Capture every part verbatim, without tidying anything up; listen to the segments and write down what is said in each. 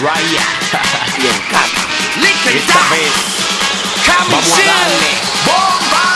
Raya y el Cata. Esta vez vamos a darle bomba.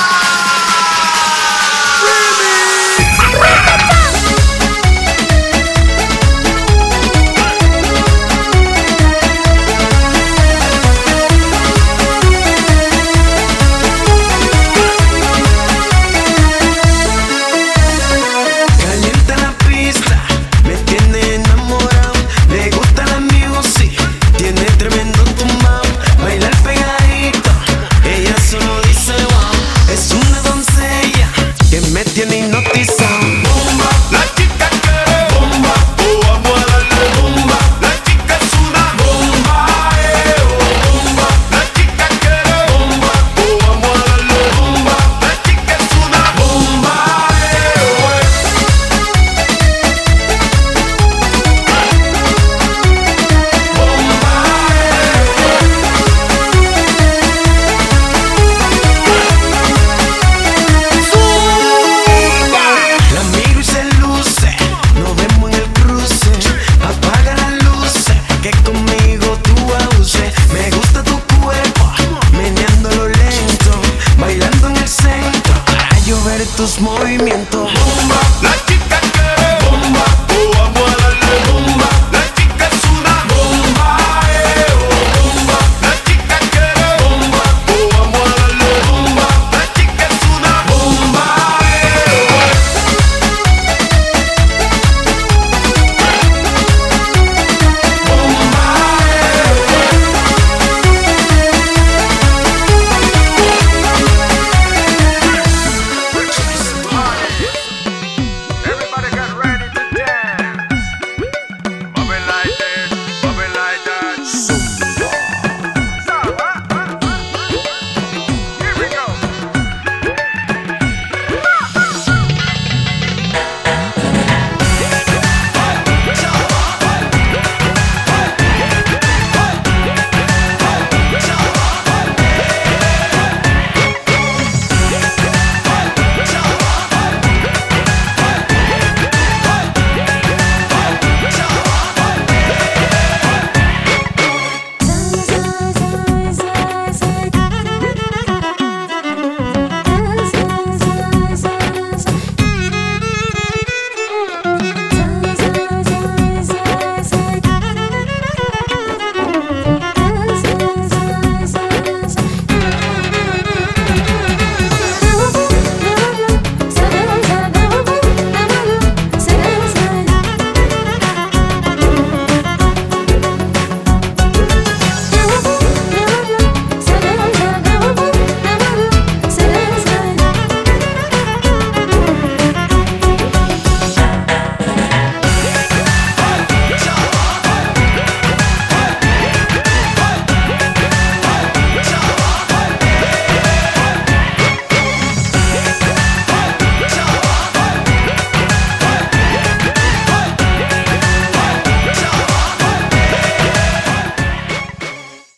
Calienta la pista, me tiene enamorado. Le gusta la music, tiene tremendo tumbao. Bailar pegadito, ella solo dice wow. Es una doncella que me tiene hipnotizado. Bomba, la chica quiere bomba, oh, vamos a darle bomba. La chica es una bomba, eh, oh, bomba. La chica quiere bomba, oh, vamos a darle bomba. La chica es una bomba, eh, oh, eh. La miro y se luce, nos vemos en el cruce. Apaga las luces, que conmigo tú abuses. Me gusta tu cuerpo, meneándolo lento, bailando en el centro, para yo ver tus movimientos. Bomba, la chica